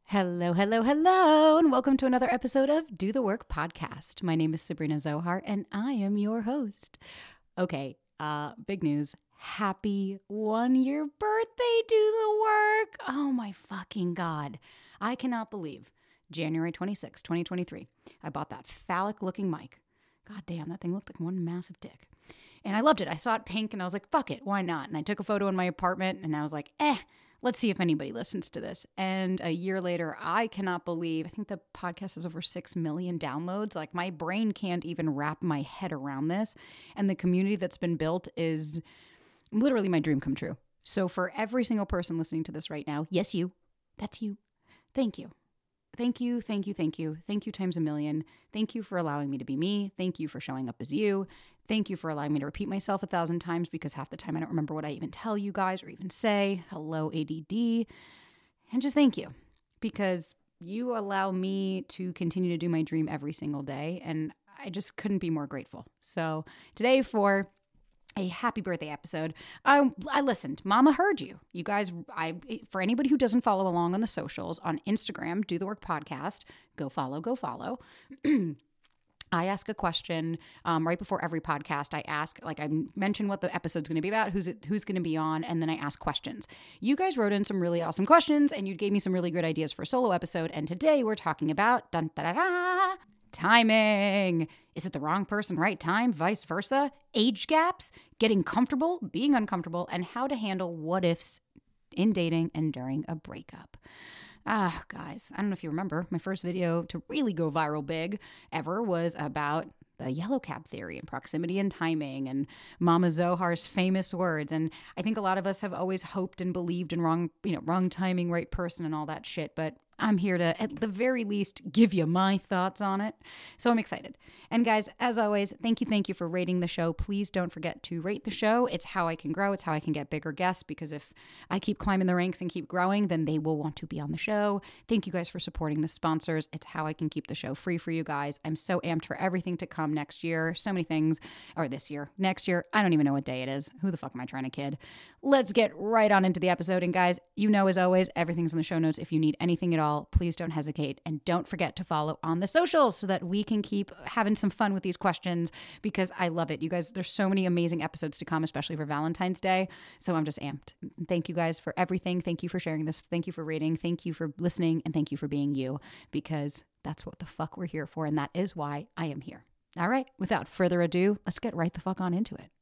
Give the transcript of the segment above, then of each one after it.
Hello, hello, hello, and welcome to another episode of Do the Work podcast. My name is Sabrina Zohar, and I am your host. Okay, big news. Happy 1-year birthday, Do the Work. Oh my fucking God. I cannot believe January 26, 2023, I bought that phallic-looking mic. God damn, that thing looked like one massive dick. And I loved it. I saw it pink, and I was like, fuck it, why not? And I took a photo in my apartment, and I was like, let's see if anybody listens to this. And a year later, I cannot believe, I think the podcast has over 6 million downloads. Like, my brain can't even wrap my head around this. And the community that's been built is literally my dream come true. So for every single person listening to this right now, yes, you, that's you. Thank you. Thank you, thank you, thank you. Thank you times a million. Thank you for allowing me to be me. Thank you for showing up as you. Thank you for allowing me to repeat myself 1,000 times because half the time I don't remember what I even tell you guys or even say. Hello, ADD. And just thank you because you allow me to continue to do my dream every single day. And I just couldn't be more grateful. So today for a happy birthday episode. I listened. Mama heard you. You guys, for anybody who doesn't follow along on the socials, on Instagram, Do the Work Podcast, go follow. I ask a question right before every podcast. I ask, I mention what the episode's going to be about, who's going to be on, and then I ask questions. You guys wrote in some really awesome questions, and you gave me some really good ideas for a solo episode, and today we're talking about timing. Is it the wrong person, right time? Vice versa? Age gaps? Getting comfortable? Being uncomfortable? And how to handle what ifs in dating and during a breakup. Guys, I don't know if you remember, my first video to really go viral big ever was about the yellow cab theory and proximity and timing and Mama Zohar's famous words. And I think a lot of us have always hoped and believed in wrong timing, right person and all that shit. But I'm here to, at the very least, give you my thoughts on it. So I'm excited. And guys, as always, thank you for rating the show. Please don't forget to rate the show. It's how I can grow. It's how I can get bigger guests, because if I keep climbing the ranks and keep growing, then they will want to be on the show. Thank you guys for supporting the sponsors. It's how I can keep the show free for you guys. I'm so amped for everything to come next year. So many things, or this year, next year. I don't even know what day it is. Who the fuck am I trying to kid? Let's get right on into the episode. And guys, you know, as always, everything's in the show notes. If you need anything at all, please don't hesitate. And don't forget to follow on the socials so that we can keep having some fun with these questions, because I love it. You guys, there's so many amazing episodes to come, especially for Valentine's Day. So I'm just amped. Thank you guys for everything. Thank you for sharing this. Thank you for rating. Thank you for listening. And thank you for being you, because that's what the fuck we're here for. And that is why I am here. All right. Without further ado, let's get right the fuck on into it.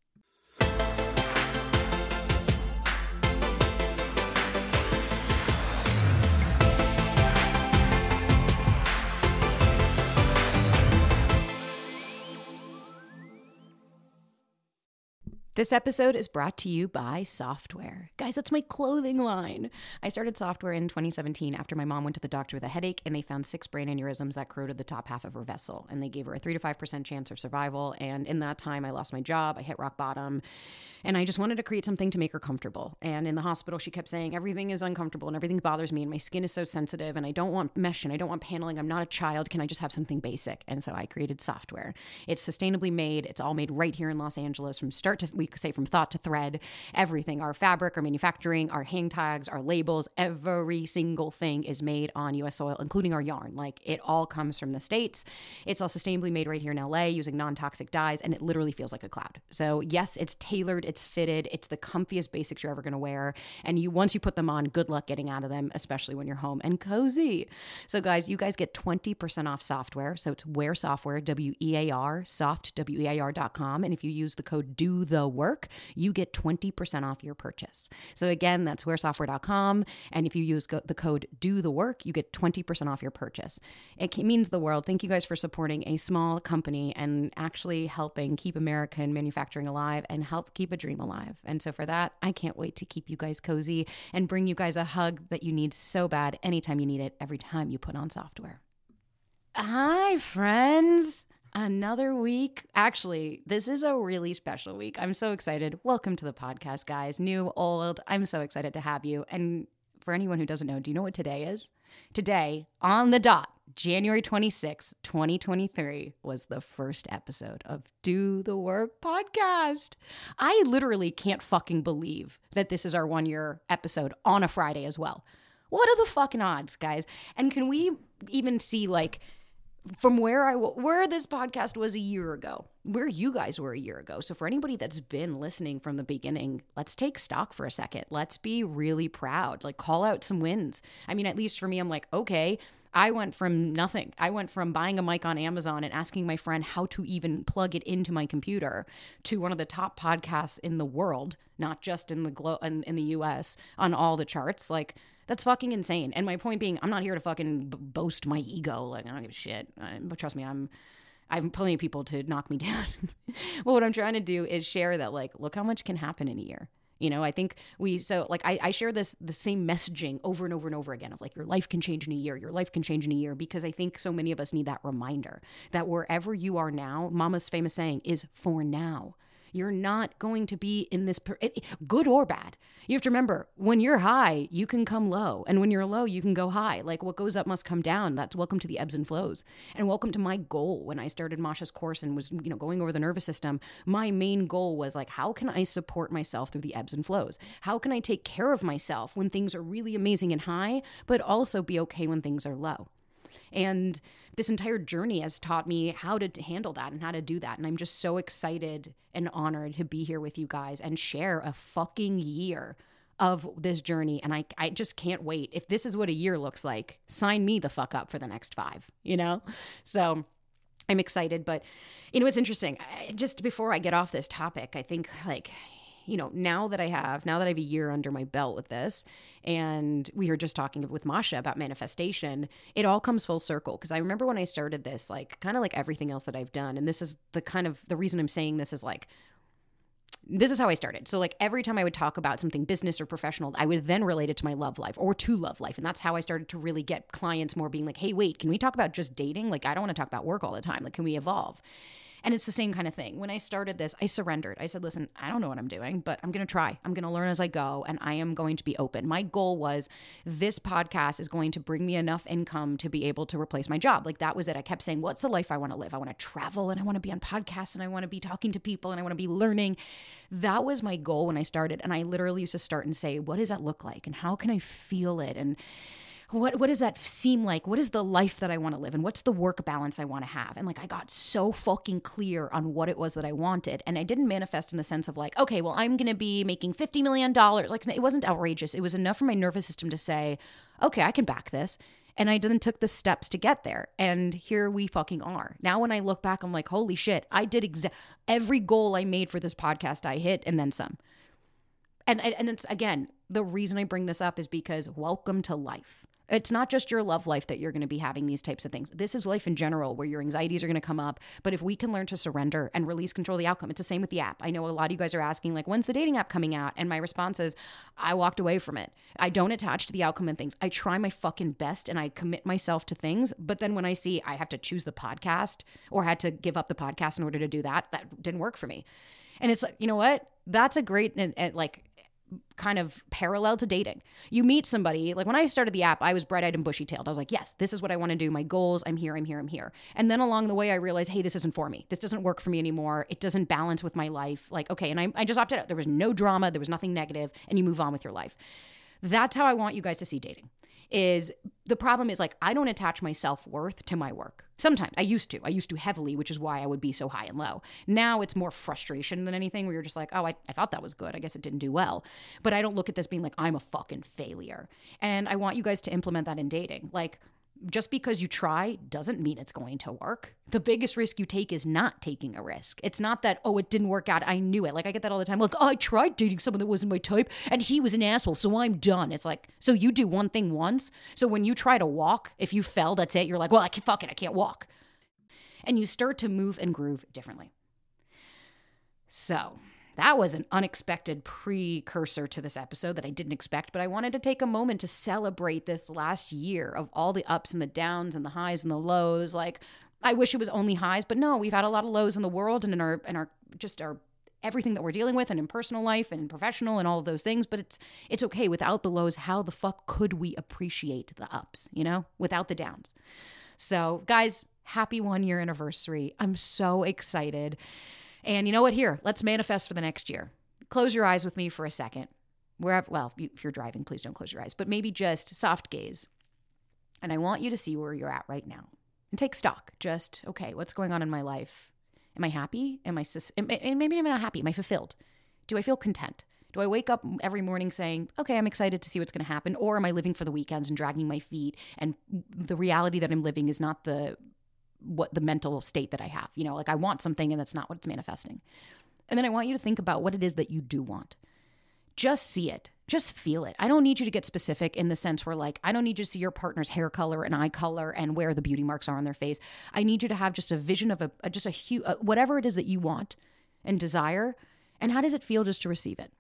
This episode is brought to you by Softwear. Guys, that's my clothing line. I started Softwear in 2017 after my mom went to the doctor with a headache and they found 6 brain aneurysms that corroded the top half of her vessel. And they gave her a 3 to 5% chance of survival. And in that time, I lost my job. I hit rock bottom. And I just wanted to create something to make her comfortable. And in the hospital, she kept saying, everything is uncomfortable and everything bothers me. And my skin is so sensitive. And I don't want mesh and I don't want paneling. I'm not a child. Can I just have something basic? And so I created Softwear. It's sustainably made. It's all made right here in Los Angeles from start to, we say from thought to thread, everything, our fabric, our manufacturing, our hang tags, our labels, every single thing is made on US soil, including our yarn. Like, it all comes from the States. It's all sustainably made right here in LA using non-toxic dyes, and it literally feels like a cloud. So yes, it's tailored, it's fitted, it's the comfiest basics you're ever going to wear. And once you put them on, good luck getting out of them, especially when you're home and cozy. So guys, you guys get 20% off Softwear. So it's Wear Softwear, W-E-A-R, soft, W-E-A-R.com. And if you use the code Do The Work, you get 20% off your purchase. So again, that's wearsoftware.com. And if you use the code Do The Work, you get 20% off your purchase. It means the world. Thank you guys for supporting a small company and actually helping keep American manufacturing alive and help keep a dream alive. And so for that, I can't wait to keep you guys cozy and bring you guys a hug that you need so bad anytime you need it, every time you put on Softwear. Hi, friends. Another week. Actually, this is a really special week. I'm so excited. Welcome to the podcast, guys. New, old. I'm so excited to have you. And for anyone who doesn't know, do you know what today is? Today, on the dot, January 26, 2023, was the first episode of Do the Work podcast. I literally can't fucking believe that this is our 1-year episode on a Friday as well. What are the fucking odds, guys? And can we even see, like, from where this podcast was a year ago, where you guys were a year ago. So for anybody that's been listening from the beginning, let's take stock for a second. Let's be really proud. Like, call out some wins. I mean, at least for me, I'm like, okay, I went from nothing. I went from buying a mic on Amazon and asking my friend how to even plug it into my computer to one of the top podcasts in the world, not just in in the US, on all the charts. Like, that's fucking insane. And my point being, I'm not here to fucking boast my ego. Like, I don't give a shit. But trust me, I have plenty of people to knock me down. Well, what I'm trying to do is share that, like, look how much can happen in a year. You know, I think I share the same messaging over and over and over again of, like, your life can change in a year. Your life can change in a year, because I think so many of us need that reminder that wherever you are now, Mama's famous saying is for now. You're not going to be in this, good or bad. You have to remember, when you're high, you can come low. And when you're low, you can go high. Like, what goes up must come down. That's welcome to the ebbs and flows. And welcome to my goal. When I started Masha's course and was, going over the nervous system, my main goal was, like, how can I support myself through the ebbs and flows? How can I take care of myself when things are really amazing and high, but also be okay when things are low? And this entire journey has taught me how to handle that and how to do that. And I'm just so excited and honored to be here with you guys and share a fucking year of this journey. And I just can't wait. If this is what a year looks like, sign me the fuck up for the next 5, So I'm excited. But, it's interesting. Just before I get off this topic, I think, like, now that I have a year under my belt with this, and we were just talking with Masha about manifestation, it all comes full circle. Because I remember when I started this, like, kind of like everything else that I've done, and this is the reason I'm saying this is, like, this is how I started. So, like, every time I would talk about something business or professional, I would then relate it to my love life or to love life. And that's how I started to really get clients more being like, hey, wait, can we talk about just dating? Like, I don't want to talk about work all the time. Like, can we evolve? And it's the same kind of thing. When I started this, I surrendered. I said, listen, I don't know what I'm doing, but I'm going to try. I'm going to learn as I go, and I am going to be open. My goal was, this podcast is going to bring me enough income to be able to replace my job. Like, that was it. I kept saying, what's the life I want to live? I want to travel, and I want to be on podcasts, and I want to be talking to people, and I want to be learning. That was my goal when I started. And I literally used to start and say, what does that look like? And how can I feel it? And what does that seem like? What is the life that I want to live? And what's the work balance I want to have? And, like, I got so fucking clear on what it was that I wanted. And I didn't manifest in the sense of, like, okay, well, I'm going to be making $50 million. Like, it wasn't outrageous. It was enough for my nervous system to say, okay, I can back this. And I then took the steps to get there. And here we fucking are. Now, when I look back, I'm like, holy shit, I did every goal I made for this podcast, I hit, and then some. And it's, again, the reason I bring this up is because welcome to life. It's not just your love life that you're going to be having these types of things. This is life in general, where your anxieties are going to come up. But if we can learn to surrender and release control of the outcome, it's the same with the app. I know a lot of you guys are asking, like, when's the dating app coming out? And my response is, I walked away from it. I don't attach to the outcome and things. I try my fucking best and I commit myself to things. But then when I see I have to choose the podcast or had to give up the podcast in order to do that, that didn't work for me. And it's like, you know what? That's a great, like, kind of parallel to dating. You meet somebody, like, when I started the app, I was bright-eyed and bushy-tailed. I was like, yes, this is what I want to do. My goals, I'm here. And then along the way, I realized, hey, this isn't for me. This doesn't work for me anymore. It doesn't balance with my life. Like, okay, and I just opted out. There was no drama. There was nothing negative, and you move on with your life. That's how I want you guys to see dating. Is the problem is, like, I don't attach my self-worth to my work. Sometimes I used to heavily, which is why I would be so high and low. Now it's more frustration than anything, where you're just like, oh, I thought that was good. I guess it didn't do well. But I don't look at this being like, I'm a fucking failure. And I want you guys to implement that in dating. Like, just because you try doesn't mean it's going to work. The biggest risk you take is not taking a risk. It's not that, oh, it didn't work out, I knew it. Like, I get that all the time. Like, oh, I tried dating someone that wasn't my type and he was an asshole, so I'm done. It's like, so you do one thing once. So when you try to walk, if you fell, that's it. You're like, well, I can't walk. And you start to move and groove differently. So that was an unexpected precursor to this episode that I didn't expect, but I wanted to take a moment to celebrate this last year of all the ups and the downs and the highs and the lows. Like, I wish it was only highs, but no, we've had a lot of lows in the world and in our everything that we're dealing with, and in personal life and in professional and all of those things. But it's okay. Without the lows, how the fuck could we appreciate the ups, without the downs? So, guys, happy 1-year anniversary. I'm so excited. And you know what? Here, let's manifest for the next year. Close your eyes with me for a second. wherever, well, if you're driving, please don't close your eyes, but maybe just soft gaze. And I want you to see where you're at right now and take stock. Just, okay, what's going on in my life? Am I happy? Maybe I'm not happy. Am I fulfilled? Do I feel content? Do I wake up every morning saying, okay, I'm excited to see what's going to happen? Or am I living for the weekends and dragging my feet? And the reality that I'm living is not the mental state that I have. You know, like I want something and that's not what it's manifesting. And then I want you to think about what it is that you do want. Just see it. Just feel it. I don't need you to get specific in the sense where like, I don't need you to see your partner's hair color and eye color and where the beauty marks are on their face. I need you to have just a vision of whatever it is that you want and desire. And how does it feel just to receive it?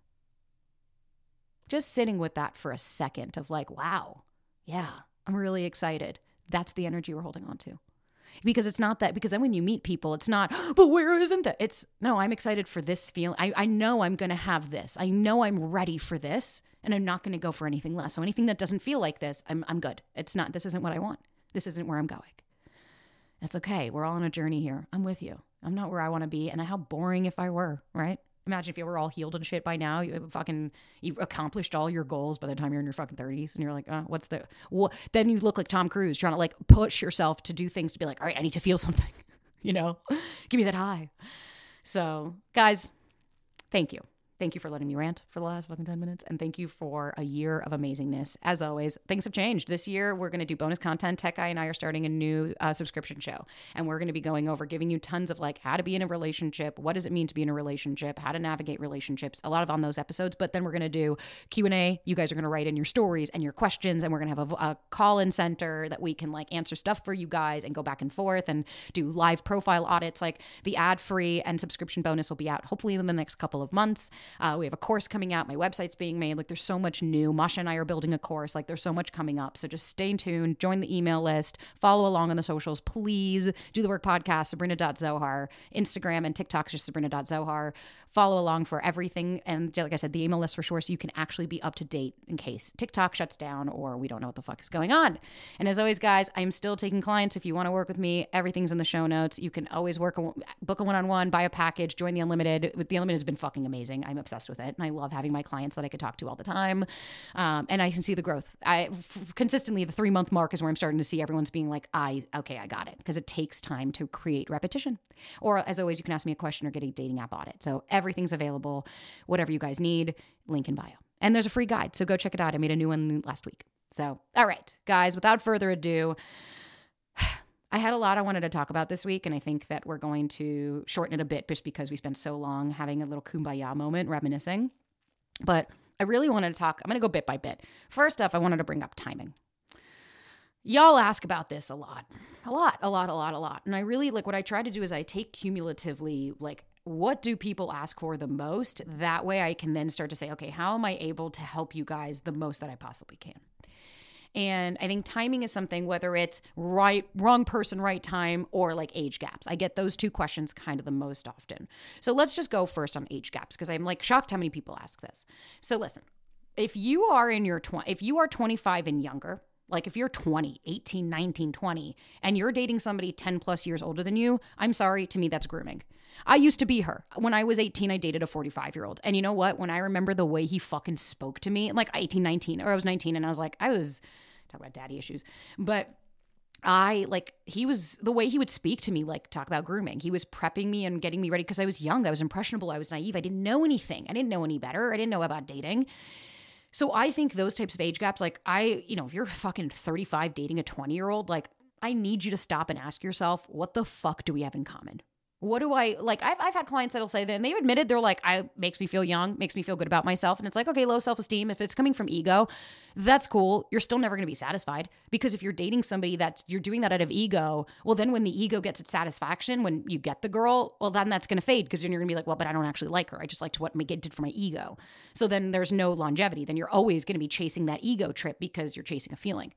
Just sitting with that for a second of like, wow, yeah, I'm really excited. That's the energy we're holding on to. Because it's not that, because then when you meet people, it's not, but where isn't that? It's, no, I'm excited for this feeling. I know I'm going to have this. I know I'm ready for this, and I'm not going to go for anything less. So anything that doesn't feel like this, I'm good. This isn't what I want. This isn't where I'm going. That's okay. We're all on a journey here. I'm with you. I'm not where I want to be. And how boring if I were, right? Imagine if you were all healed and shit by now. You accomplished all your goals by the time you're in your fucking 30s. And you're like, then you look like Tom Cruise trying to like push yourself to do things to be like, all right, I need to feel something, you know, give me that high. So guys, thank you. Thank you for letting me rant for the last fucking 10 minutes. And thank you for a year of amazingness. As always, things have changed. This year, we're going to do bonus content. Tech Guy and I are starting a new subscription show. And we're going to be going over, giving you tons of like how to be in a relationship. What does it mean to be in a relationship? How to navigate relationships. A lot of on those episodes. But then we're going to do Q&A. You guys are going to write in your stories and your questions. And we're going to have a call-in center that we can like answer stuff for you guys and go back and forth and do live profile audits. Like the ad-free and subscription bonus will be out hopefully in the next couple of months. We have a course coming out. My website's being made. Like there's so much new. Masha and I are building a course. Like there's so much coming up. So just stay tuned. Join the email list. Follow along on the socials. Please do the work podcast, Sabrina.Zohar. Instagram and TikTok is just Sabrina.Zohar. Follow along for everything. And like I said, the email list for sure, so you can actually be up to date in case TikTok shuts down or we don't know what the fuck is going on. And as always, guys, I'm still taking clients. If you want to work with me, everything's in the show notes. You can always book a one-on-one, buy a package, join the Unlimited. The Unlimited has been fucking amazing. I'm obsessed with it. And I love having my clients that I could talk to all the time. And I can see the growth. Consistently, the 3-month mark is where I'm starting to see everyone's being like, I got it. Because it takes time to create repetition. Or as always, you can ask me a question or get a dating app audit. So everything's available, whatever you guys need, link in bio. And there's a free guide, so go check it out. I made a new one last week. So, all right, guys, without further ado, I had a lot I wanted to talk about this week, and I think that we're going to shorten it a bit just because we spent so long having a little kumbaya moment, reminiscing. But I really wanted to talk, I'm going to go bit by bit. First off, I wanted to bring up timing. Y'all ask about this a lot. And I really, like, what I try to do is I take cumulatively, like, what do people ask for the most? That way I can then start to say, okay, how am I able to help you guys the most that I possibly can? And I think timing is something, whether it's wrong person, right time, or like age gaps. I get those two questions kind of the most often. So let's just go first on age gaps, because I'm like shocked how many people ask this. So listen, if you are if you are 25 and younger, like if you're 20, 18, 19, 20, and you're dating somebody 10 plus years older than you, I'm sorry, to me, that's grooming. I used to be her. When I was 18, I dated a 45-year-old. And you know what? When I remember the way he fucking spoke to me, like 18, 19, or I was 19, and I was talk about daddy issues, but he was, the way he would speak to me, like talk about grooming. He was prepping me and getting me ready because I was young. I was impressionable. I was naive. I didn't know anything. I didn't know any better. I didn't know about dating. So I think those types of age gaps, like if you're fucking 35 dating a 20-year-old, like I need you to stop and ask yourself, what the fuck do we have in common? What do I, like, I've had clients that'll say that, and they've admitted, they're like, makes me feel young, makes me feel good about myself. And it's like, okay, low self-esteem. If it's coming from ego, that's cool. You're still never going to be satisfied, because if you're dating somebody you're doing that out of ego, well, then when the ego gets its satisfaction, when you get the girl, well, then that's going to fade, because then you're going to be like, well, but I don't actually like her. I just liked what I did for my ego. So then there's no longevity. Then you're always going to be chasing that ego trip because you're chasing a feeling.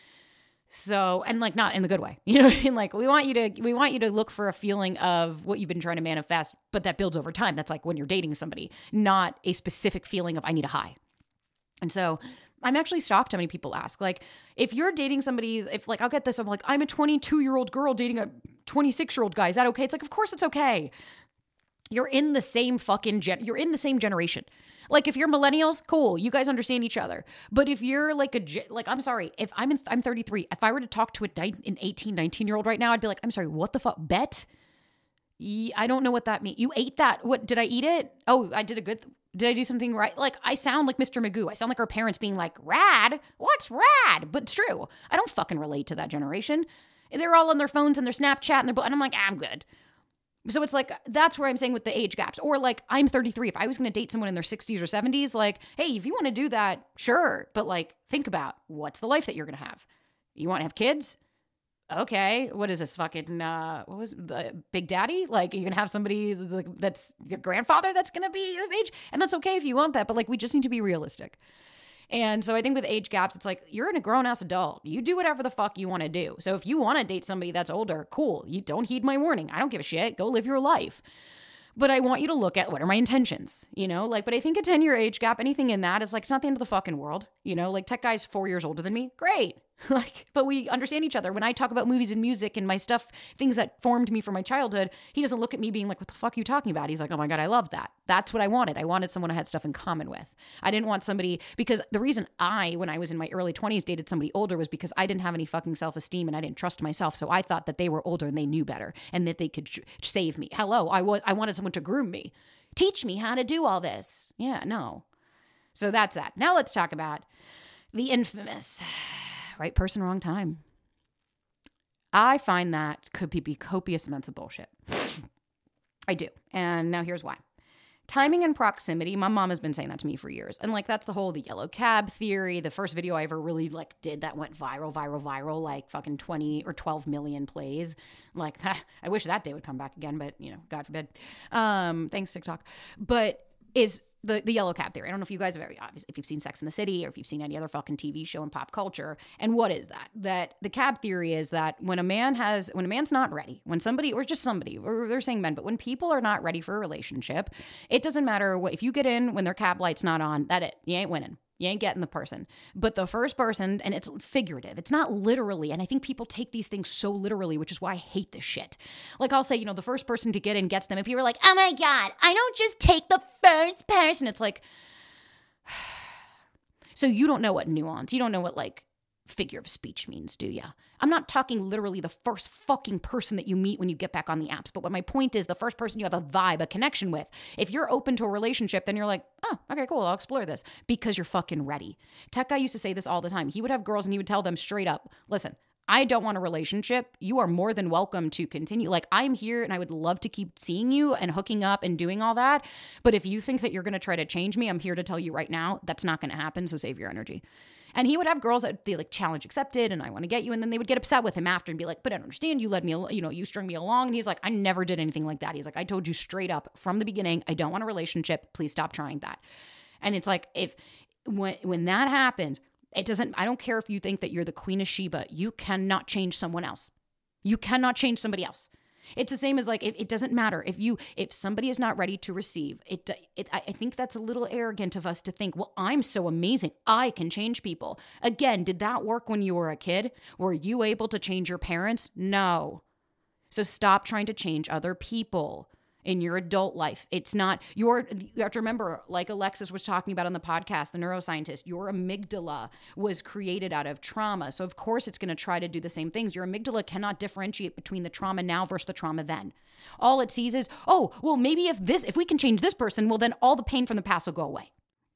So, and like not in the good way, you know, and like we want you to look for a feeling of what you've been trying to manifest, but that builds over time. That's like when you're dating somebody, not a specific feeling of I need a high. And so I'm actually shocked how many people ask, like, if you're dating somebody, if like, I'll get this, I'm like, I'm a 22-year-old girl dating a 26-year-old guy. Is that okay? It's like, of course it's okay. You're in the same fucking you're in the same generation. Like if you're millennials, cool, you guys understand each other. But if you're like I'm sorry, if I'm 33, if I were to talk to an 18, 19-year-old right now, I'd be like, I'm sorry, what the fuck? Bet? I don't know what that means. You ate that? What, did I eat it? Oh, I did did I do something right? Like I sound like Mr. Magoo. I sound like our parents being like, rad? What's rad? But it's true. I don't fucking relate to that generation. They're all on their phones and their Snapchat and I'm like, I'm good. So it's like, that's where I'm saying with the age gaps. Or like, I'm 33. If I was going to date someone in their 60s or 70s, like, hey, if you want to do that, sure. But like, think about what's the life that you're going to have. You want to have kids? Okay. What is this fucking, what was the Big Daddy? Like, you're going to have somebody that's your grandfather that's going to be of age? And that's okay if you want that. But like, we just need to be realistic. And so I think with age gaps, it's like, you're a grown-ass adult. You do whatever the fuck you want to do. So if you want to date somebody that's older, cool. You don't heed my warning. I don't give a shit. Go live your life. But I want you to look at what are my intentions, like, but I think a 10-year age gap, anything in that, it's like, it's not the end of the fucking world, like Tech Guy's 4 years older than me. Great. Like, but we understand each other. When I talk about movies and music and my stuff, things that formed me from my childhood, he doesn't look at me being like, what the fuck are you talking about? He's like, oh my God, I love that. That's what I wanted. I wanted someone I had stuff in common with. I didn't want somebody, because the reason when I was in my early 20s, dated somebody older was because I didn't have any fucking self-esteem and I didn't trust myself. So I thought that they were older and they knew better and that they could save me. Hello, I wanted someone to groom me. Teach me how to do all this. Yeah, no. So that's that. Now let's talk about the infamous right person, wrong time. I find that could be copious amounts of bullshit. I do. And now here's why. Timing and proximity. My mom has been saying that to me for years. And like, that's the whole, the yellow cab theory. The first video I ever really like did that went viral, like fucking 20 or 12 million plays. Like, I wish that day would come back again, but God forbid. Thanks TikTok. But is the yellow cab theory. I don't know if you guys have if you've seen Sex and the City or if you've seen any other fucking TV show in pop culture. And what is that? That the cab theory is that when a man's not ready, when somebody, or just somebody, or they're saying men, but when people are not ready for a relationship, it doesn't matter what, if you get in when their cab light's not on, you ain't winning. You ain't getting the person. But the first person, and it's figurative, it's not literally, and I think people take these things so literally, which is why I hate this shit. Like I'll say, the first person to get in gets them, and people are like, oh my God, I don't just take the first person. It's like, so you don't know what nuance, you don't know what like figure of speech means, do ya? I'm not talking literally the first fucking person that you meet when you get back on the apps. But what my point is, the first person you have a vibe, a connection with. If you're open to a relationship, then you're like, oh, okay, cool, I'll explore this because you're fucking ready. Tech Guy used to say this all the time. He would have girls and he would tell them straight up, listen, I don't want a relationship. You are more than welcome to continue. Like, I'm here and I would love to keep seeing you and hooking up and doing all that. But if you think that you're going to try to change me, I'm here to tell you right now, that's not going to happen. So save your energy. And he would have girls that they like challenge accepted and I want to get you. And then they would get upset with him after and be like, but I don't understand. You led me, you strung me along. And he's like, I never did anything like that. He's like, I told you straight up from the beginning, I don't want a relationship. Please stop trying that. And it's like, when that happens, I don't care if you think that you're the Queen of Sheba. You cannot change someone else. You cannot change somebody else. It's the same as like, it doesn't matter if somebody is not ready to receive it. I think that's a little arrogant of us to think, well, I'm so amazing. I can change people. Again, did that work when you were a kid? Were you able to change your parents? No. So stop trying to change other people in your adult life. It's not you have to remember, like Alexis was talking about on the podcast, the neuroscientist, your amygdala was created out of trauma. So of course it's going to try to do the same things. Your amygdala cannot differentiate between the trauma now versus the trauma then. All it sees is, oh, well, maybe if we can change this person, well, then all the pain from the past will go away.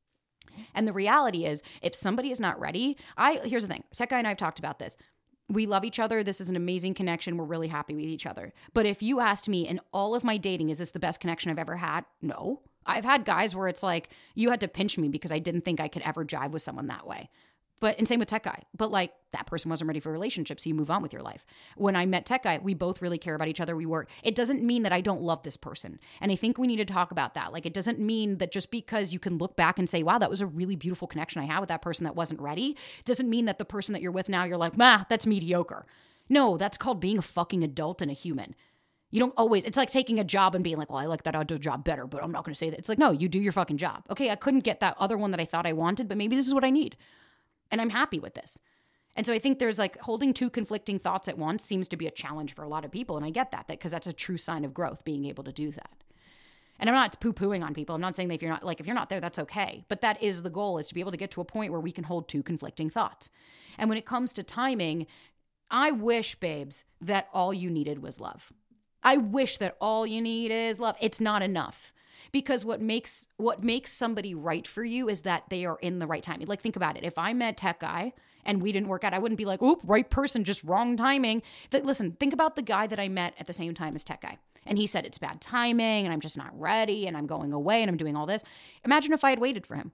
And the reality is, if somebody is not ready, here's the thing. Tech Guy and I have talked about this. We love each other. This is an amazing connection. We're really happy with each other. But if you asked me in all of my dating, is this the best connection I've ever had? No. I've had guys where it's like, you had to pinch me because I didn't think I could ever jive with someone that way. And same with Tech Guy. But like, that person wasn't ready for a relationship, so you move on with your life. When I met Tech Guy, we both really care about each other. We work. It doesn't mean that I don't love this person. And I think we need to talk about that. Like, it doesn't mean that just because you can look back and say, wow, that was a really beautiful connection I had with that person that wasn't ready, doesn't mean that the person that you're with now, you're like, that's mediocre. No, that's called being a fucking adult and a human. You don't always, it's like taking a job and being like, well, I like that other job better, but I'm not going to say that. It's like, no, you do your fucking job. Okay, I couldn't get that other one that I thought I wanted, but maybe this is what I need. And I'm happy with this. And so I think there's like holding two conflicting thoughts at once seems to be a challenge for a lot of people. And I get that because that's a true sign of growth, being able to do that. And I'm not poo-pooing on people. I'm not saying that if you're not there, that's okay. But that is the goal, is to be able to get to a point where we can hold two conflicting thoughts. And when it comes to timing, I wish, babes, that all you needed was love. I wish that all you need is love. It's not enough. Because what makes somebody right for you is that they are in the right timing. Like, think about it. If I met Tech Guy and we didn't work out, I wouldn't be like, oop, right person, just wrong timing. Listen, think about the guy that I met at the same time as Tech Guy. And he said, it's bad timing and I'm just not ready and I'm going away and I'm doing all this. Imagine if I had waited for him.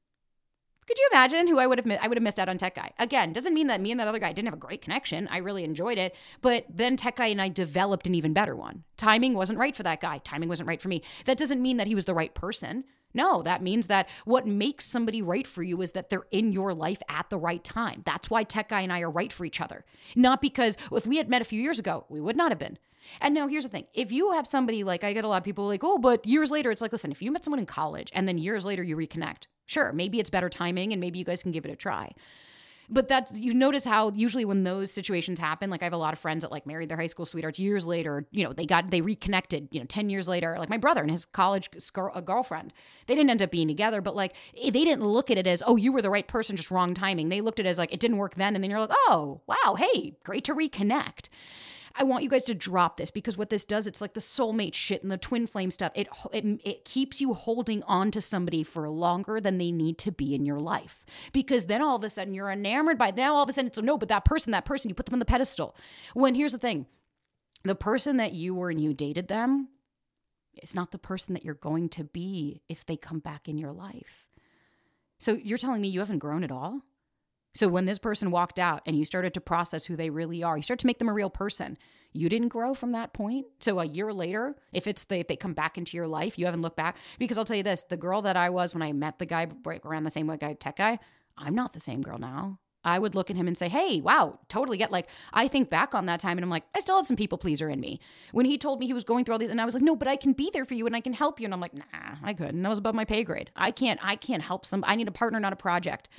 Could you imagine who I would have missed out on Tech Guy? Again, doesn't mean that me and that other guy didn't have a great connection. I really enjoyed it. But then Tech Guy and I developed an even better one. Timing wasn't right for that guy. Timing wasn't right for me. That doesn't mean that he was the right person. No, that means that what makes somebody right for you is that they're in your life at the right time. That's why Tech Guy and I are right for each other. Not because if we had met a few years ago, we would not have been. And now here's the thing. If you have somebody, like, I get a lot of people like, oh, but years later, it's like, listen, if you met someone in college and then years later you reconnect, sure, maybe it's better timing and maybe you guys can give it a try. But you notice how usually when those situations happen, like I have a lot of friends that like married their high school sweethearts years later, they reconnected, 10 years later, like my brother and his college girlfriend, they didn't end up being together, but like they didn't look at it as, oh, you were the right person, just wrong timing. They looked at it as like, it didn't work then. And then you're like, oh, wow, hey, great to reconnect. I want you guys to drop this, because what this does, it's like the soulmate shit and the twin flame stuff. It keeps you holding on to somebody for longer than they need to be in your life, because then all of a sudden you're enamored by them. All of a sudden it's no, but that person, you put them on the pedestal. When here's the thing, the person that you were and you dated them, it's not the person that you're going to be if they come back in your life. So you're telling me you haven't grown at all? So when this person walked out and you started to process who they really are, you start to make them a real person. You didn't grow from that point. So a year later, if they come back into your life, you haven't looked back. Because I'll tell you this, the girl that I was when I met the guy around the same guy, Tech Guy, I'm not the same girl now. I would look at him and say, hey, wow, totally get, like, I think back on that time and I'm like, I still had some people pleaser in me. When he told me he was going through all these, and I was like, no, but I can be there for you and I can help you. And I'm like, nah, I couldn't. That was above my pay grade. I can't help I need a partner, not a project.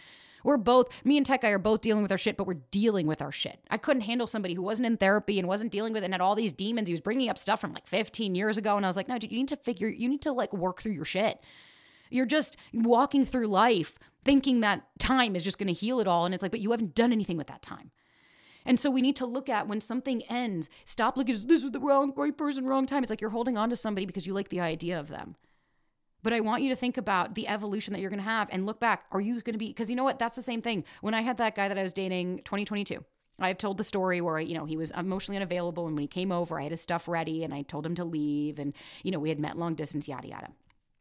Me and Tech Guy are both dealing with our shit, but we're dealing with our shit. I couldn't handle somebody who wasn't in therapy and wasn't dealing with it and had all these demons. He was bringing up stuff from like 15 years ago. And I was like, no, dude, you need to like work through your shit. You're just walking through life thinking that time is just going to heal it all. And it's like, but you haven't done anything with that time. And so we need to look at when something ends, stop looking at this is the right person, wrong time. It's like you're holding on to somebody because you like the idea of them. But I want you to think about the evolution that you're going to have and look back. Are you going to be, because you know what? That's the same thing. When I had that guy that I was dating 2022, I've told the story where, he was emotionally unavailable. And when he came over, I had his stuff ready and I told him to leave. And, we had met long distance, yada, yada.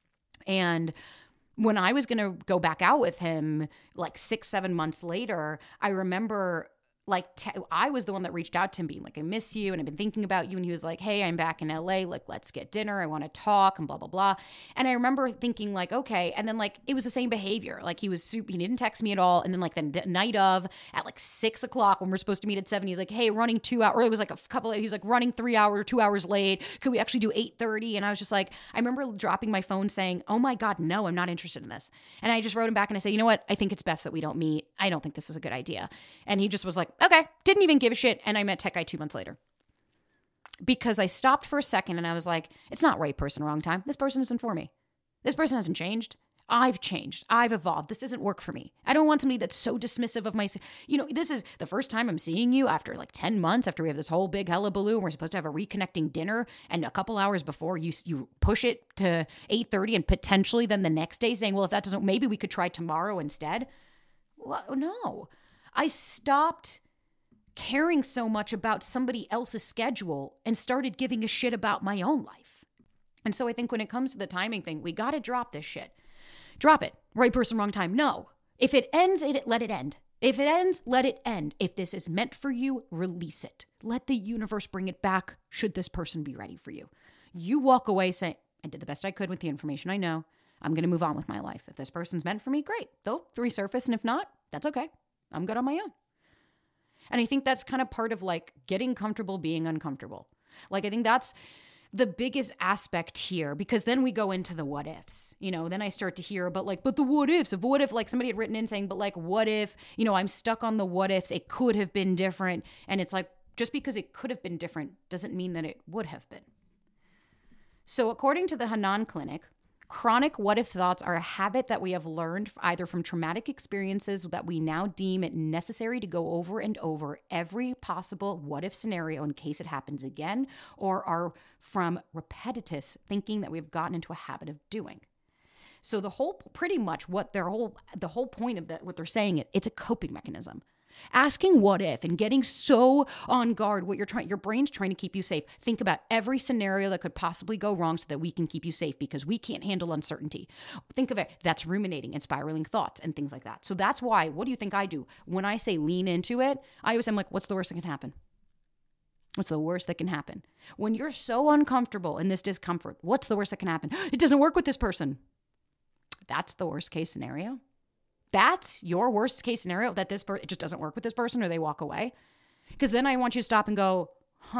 And when I was going to go back out with him, like 6-7 months later, I remember I was the one that reached out to him being like, I miss you and I've been thinking about you. And he was like, hey, I'm back in LA. Like, let's get dinner. I want to talk and blah, blah, blah. And I remember thinking like, okay. And then like, it was the same behavior. Like he didn't text me at all. And then like the night of at like 6 o'clock when we're supposed to meet at 7, he's like, hey, running 2 hours. Or it was like he's like running 3 hours, 2 hours late. Could we actually do 8:30? And I was just like, I remember dropping my phone saying, oh my God, no, I'm not interested in this. And I just wrote him back and I said, you know what? I think it's best that we don't meet. I don't think this is a good idea. And he just was like, okay, didn't even give a shit. And I met Tech Guy 2 months later because I stopped for a second and I was like, it's not right person, wrong time. This person isn't for me. This person hasn't changed. I've changed. I've evolved. This doesn't work for me. I don't want somebody that's so dismissive of my, this is the first time I'm seeing you after like 10 months after we have this whole big hullabaloo and we're supposed to have a reconnecting dinner. And a couple hours before you push it to 8:30 and potentially then the next day saying, well, if that doesn't, maybe we could try tomorrow instead. Well, no, I stopped caring so much about somebody else's schedule and started giving a shit about my own life. And so I think when it comes to the timing thing, we got to drop this shit. Drop it. Right person, wrong time. No. If it ends, let it end. If it ends, let it end. If this is meant for you, release it. Let the universe bring it back should this person be ready for you. You walk away saying, I did the best I could with the information I know. I'm going to move on with my life. If this person's meant for me, great. They'll resurface. And if not, that's okay. I'm good on my own. And I think that's kind of part of like getting comfortable being uncomfortable. Like, I think that's the biggest aspect here, because then we go into the what ifs, then I start to hear about like, but the what ifs of what if, like somebody had written in saying, but like, what if, I'm stuck on the what ifs, it could have been different. And it's like, just because it could have been different doesn't mean that it would have been. So according to the Hanan Clinic, chronic what if thoughts are a habit that we have learned either from traumatic experiences that we now deem it necessary to go over and over every possible what if scenario in case it happens again, or are from repetitious thinking that we've gotten into a habit of doing. So the whole, pretty much what the whole point of what they're saying, it's a coping mechanism. Asking what if and getting so on guard, your brain's trying to keep you safe. Think about every scenario that could possibly go wrong so that we can keep you safe because we can't handle uncertainty. Think of it, that's ruminating and spiraling thoughts and things like that. So that's why, what do you think I do? When I say lean into it, I always am like, what's the worst that can happen? What's the worst that can happen? When you're so uncomfortable in this discomfort, what's the worst that can happen? It doesn't work with this person. That's the worst case scenario. That's your worst case scenario, that it just doesn't work with this person or they walk away. Because then I want you to stop and go,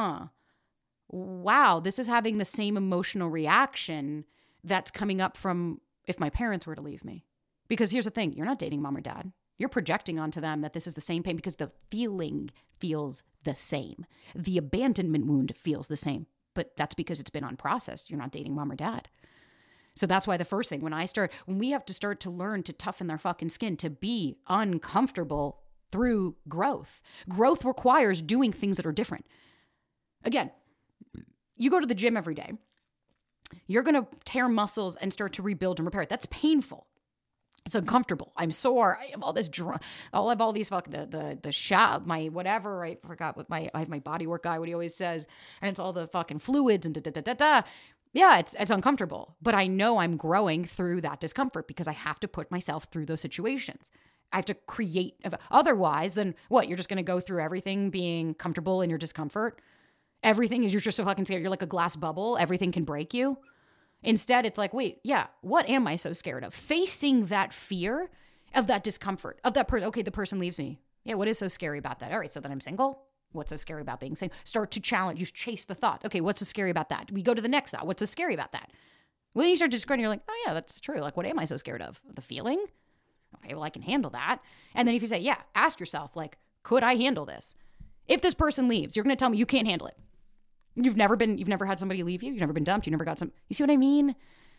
wow, this is having the same emotional reaction that's coming up from if my parents were to leave me. Because here's the thing, you're not dating mom or dad. You're projecting onto them that this is the same pain because the feeling feels the same. The abandonment wound feels the same, but that's because it's been unprocessed. You're not dating mom or dad. So that's why the first thing, when we have to start to learn to toughen their fucking skin, to be uncomfortable through growth. Growth requires doing things that are different. Again, you go to the gym every day. You're going to tear muscles and start to rebuild and repair it. That's painful. It's uncomfortable. I'm sore. I have all this I'll have all these fucking the shot, my whatever. I forgot what I have my body work guy, what he always says, and it's all the fucking fluids and da. Yeah, it's uncomfortable, but I know I'm growing through that discomfort because I have to put myself through those situations. I have to create. Otherwise, then what? You're just going to go through everything being comfortable in your discomfort. Everything is, you're just so fucking scared. You're like a glass bubble. Everything can break you. Instead, it's like, wait, yeah, what am I so scared of? Facing that fear of that discomfort, of that person. Okay, the person leaves me. Yeah, what is so scary about that? All right, so then I'm single. What's so scary about being single? Start to challenge. You chase the thought. Okay, what's so scary about that? We go to the next thought. What's so scary about that? When you start discarding, you're like, oh yeah, that's true. Like, what am I so scared of? The feeling? Okay, well, I can handle that. And then if you say, yeah, ask yourself, like, could I handle this? If this person leaves, you're going to tell me you can't handle it. You've never had somebody leave you. You've never been dumped. You never got you see what I mean?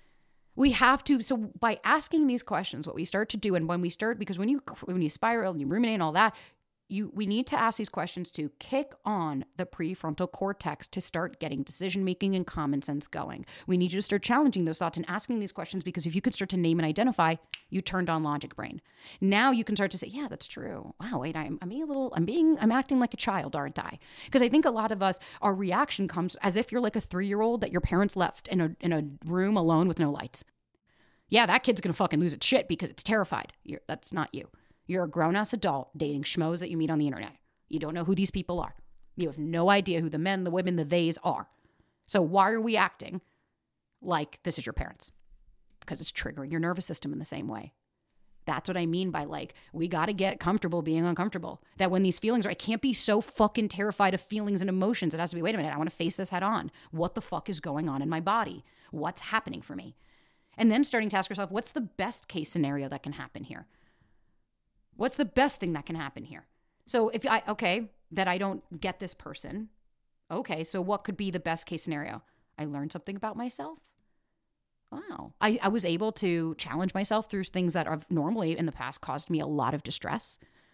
We have to, so by asking these questions, what we start to do, and when we start, because when you spiral and you ruminate and all that, we need to ask these questions to kick on the prefrontal cortex to start getting decision-making and common sense going. We need you to start challenging those thoughts and asking these questions, because if you could start to name and identify, you turned on logic brain. Now you can start to say, yeah, that's true. Wow, wait, I'm acting like a child, aren't I? Because I think a lot of us, our reaction comes as if you're like a 3-year-old that your parents left in a room alone with no lights. Yeah, that kid's gonna fucking lose its shit because it's terrified. That's not you. You're a grown-ass adult dating schmoes that you meet on the internet. You don't know who these people are. You have no idea who the men, the women, the theys are. So why are we acting like this is your parents? Because it's triggering your nervous system in the same way. That's what I mean by, like, we got to get comfortable being uncomfortable. That when these feelings are, I can't be so fucking terrified of feelings and emotions. It has to be, wait a minute, I want to face this head on. What the fuck is going on in my body? What's happening for me? And then starting to ask yourself, what's the best case scenario that can happen here? What's the best thing that can happen here? So that I don't get this person. Okay, so what could be the best case scenario? I learned something about myself. Wow. I was able to challenge myself through things that have normally in the past caused me a lot of distress.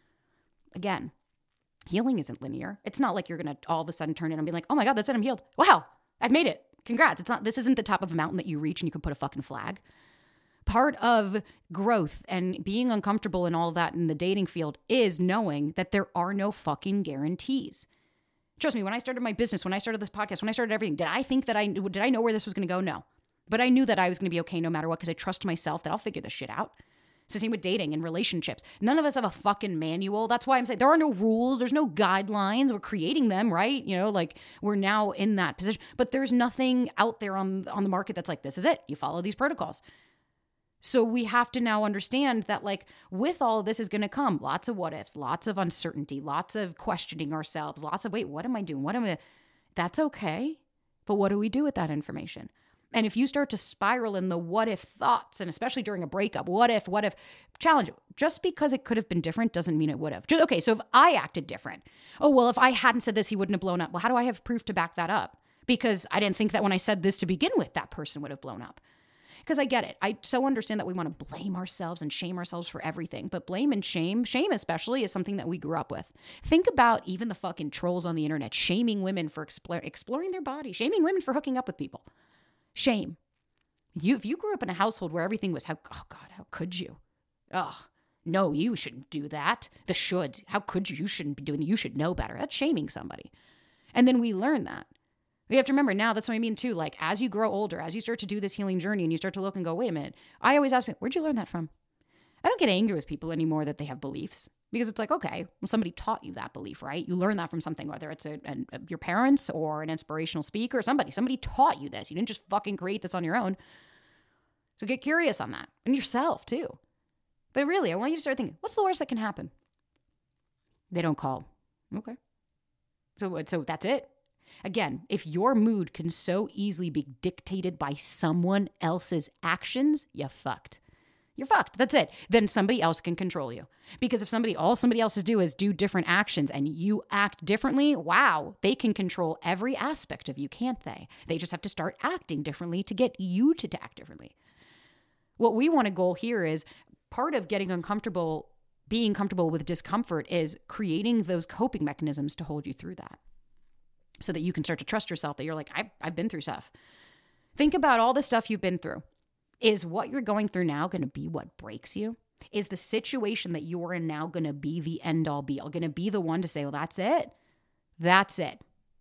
Again, healing isn't linear. It's not like you're going to all of a sudden turn in and be like, oh my God, that's it, I'm healed. Wow, I've made it. Congrats. This isn't the top of a mountain that you reach and you can put a fucking flag. Part of growth and being uncomfortable and all that in the dating field is knowing that there are no fucking guarantees. Trust me, when I started my business, when I started this podcast, when I started everything, did I know where this was going to go? No. But I knew that I was going to be okay no matter what, because I trust myself that I'll figure this shit out. It's the same with dating and relationships. None of us have a fucking manual. That's why I'm saying there are no rules. There's no guidelines. We're creating them, right? Like we're now in that position. But there's nothing out there on the market that's like, this is it. You follow these protocols. So we have to now understand that, like, with all of this is going to come lots of what ifs, lots of uncertainty, lots of questioning ourselves, lots of, wait, what am I doing? That's okay. But what do we do with that information? And if you start to spiral in the what if thoughts, and especially during a breakup, what if, challenge it. Just because it could have been different doesn't mean it would have. Okay, so if I acted different, oh, well, if I hadn't said this, he wouldn't have blown up. Well, how do I have proof to back that up? because I didn't think that when I said this to begin with, that person would have blown up. Because I get it. I so understand that we want to blame ourselves and shame ourselves for everything. But blame and shame especially, is something that we grew up with. Think about even the fucking trolls on the internet shaming women for exploring their body, shaming women for hooking up with people. Shame. If you grew up in a household where everything was, how could you? Oh, no, you shouldn't do that. How could you? You shouldn't be doing that. You should know better. That's shaming somebody. And then we learn that. We have to remember now, that's what I mean too. Like, as you grow older, as you start to do this healing journey and you start to look and go, wait a minute. I always ask me, where'd you learn that from? I don't get angry with people anymore that they have beliefs, because it's like, okay, well, somebody taught you that belief, right? You learn that from something, whether it's your parents or an inspirational speaker, somebody taught you this. You didn't just fucking create this on your own. So get curious on that, and yourself too. But really, I want you to start thinking, what's the worst that can happen? They don't call. Okay. So that's it. Again, if your mood can so easily be dictated by someone else's actions, you're fucked. You're fucked. That's it. Then somebody else can control you. Because if all somebody else is do different actions and you act differently, wow, they can control every aspect of you, can't they? They just have to start acting differently to get you to act differently. What we want to goal here is part of getting uncomfortable, being comfortable with discomfort, is creating those coping mechanisms to hold you through that. So that you can start to trust yourself, that you're like, I've been through stuff. Think about all the stuff you've been through. Is what you're going through now going to be what breaks you? Is the situation that you're in now going to be the end all be all? Going to be the one to say, well, that's it? That's it.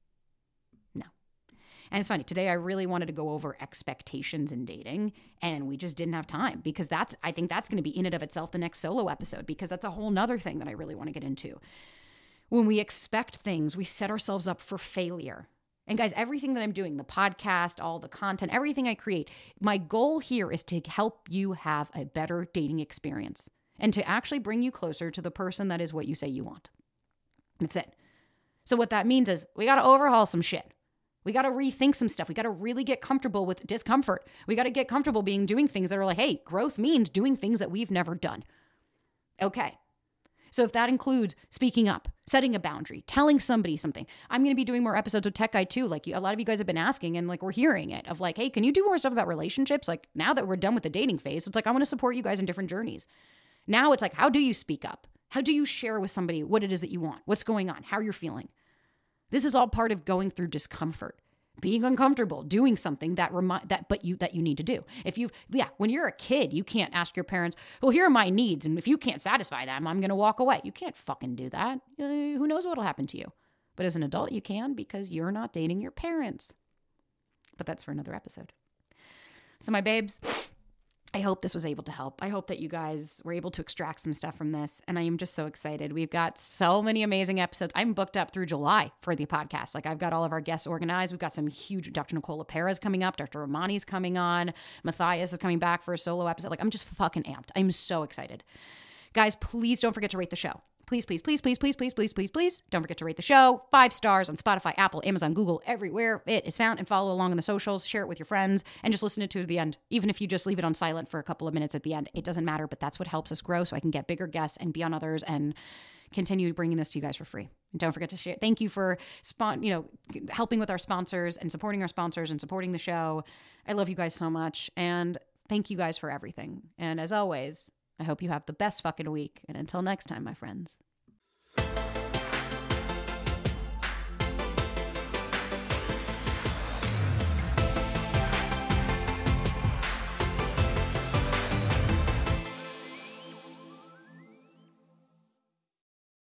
No. And it's funny. Today, I really wanted to go over expectations in dating, and we just didn't have time, because I think that's going to be in and of itself the next solo episode, because that's a whole nother thing that I really want to get into. When we expect things, we set ourselves up for failure. And guys, everything that I'm doing, the podcast, all the content, everything I create, my goal here is to help you have a better dating experience and to actually bring you closer to the person that is what you say you want. That's it. So what that means is we got to overhaul some shit. We got to rethink some stuff. We got to really get comfortable with discomfort. We got to get comfortable doing things that are like, hey, growth means doing things that we've never done. Okay. So if that includes speaking up, setting a boundary, telling somebody something, I'm going to be doing more episodes of Tech Guide too. Like, a lot of you guys have been asking, and like, we're hearing it of like, hey, can you do more stuff about relationships? Like, now that we're done with the dating phase, it's like, I want to support you guys in different journeys. Now it's like, how do you speak up? How do you share with somebody what it is that you want? What's going on? How you're feeling? This is all part of going through discomfort. Being uncomfortable, doing something that you need to do. When you're a kid, you can't ask your parents, well, here are my needs, and if you can't satisfy them, I'm going to walk away. You can't fucking do that. Who knows what'll happen to you? But as an adult, you can, because you're not dating your parents. But that's for another episode. So my babes, I hope this was able to help. I hope that you guys were able to extract some stuff from this. And I am just so excited. We've got so many amazing episodes. I'm booked up through July for the podcast. Like, I've got all of our guests organized. We've got some huge, Dr. Nicole LePera's coming up. Dr. Romani's coming on. Matthias is coming back for a solo episode. Like, I'm just fucking amped. I'm so excited. Guys, please don't forget to rate the show. Please, please, please, please, please, please, please, please, please don't forget to rate the show. 5 stars on Spotify, Apple, Amazon, Google, everywhere it is found, and follow along on the socials. Share it with your friends and just listen to the end. Even if you just leave it on silent for a couple of minutes at the end, it doesn't matter, but that's what helps us grow, so I can get bigger guests and be on others and continue bringing this to you guys for free. And don't forget to share. Thank you for helping with our sponsors and supporting our sponsors and supporting the show. I love you guys so much, and thank you guys for everything. And as always, I hope you have the best fucking week. And until next time, my friends,